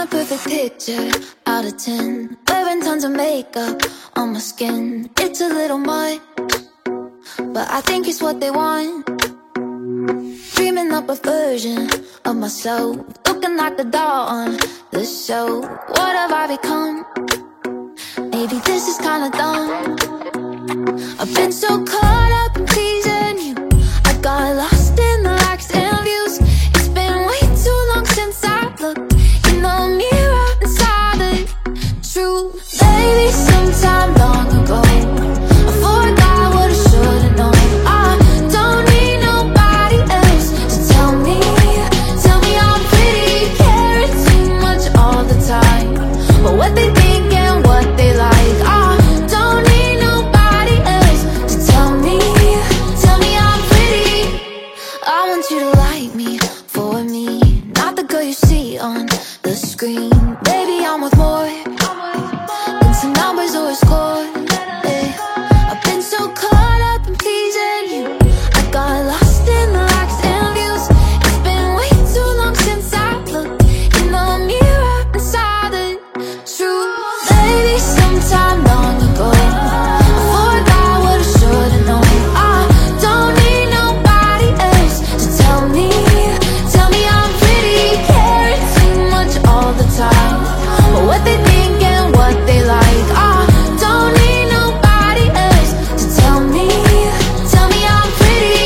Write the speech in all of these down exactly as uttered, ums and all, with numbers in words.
perfect picture out of ten. Wearing tons of makeup on my skin. It's a little much, but I think it's what they want. Dreaming up a version of myself, looking like the doll on the show. What have I become? Maybe this is kinda dumb. I've been so caught up in pleasing you, I got lost in the likes and views. It's been way too long since I looked in the mirror and saw the truth. Baby, sometime long ago, I forgot what I should've known. I don't need nobody else to tell me, tell me I'm pretty. Caring too much all the time, but what they think and what they like. I don't need nobody else to tell me, tell me I'm pretty. I want you to like me for me, not the girl you see on the screen. Baby, I'm with more than some numbers or a score. eh. I've been so caught up in pleasing you, I got lost in the likes and views. It's been way too long since I looked in the mirror and saw the truth. Baby, sometime long ago, I forgot what I should've known. I don't need nobody else to tell me, tell me I'm pretty. Caring too much all the time, but what they think and what they like. I don't need nobody else to tell me, tell me I'm pretty.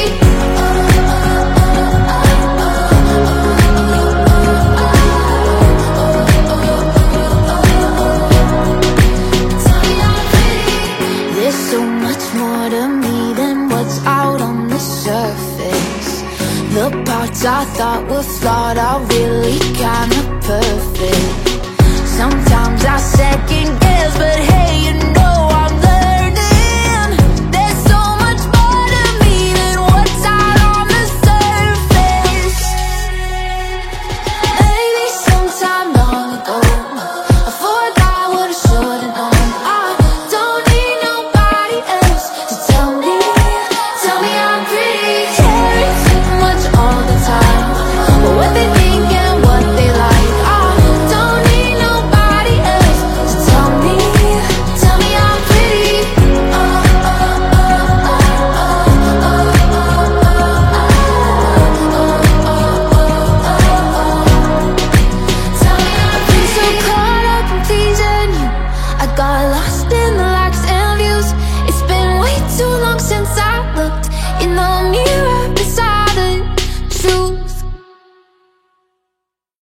Tell me I'm pretty. There's so much more to me than what's out on the surface. The parts I thought were flawed are really kinda perfect. Sometimes I second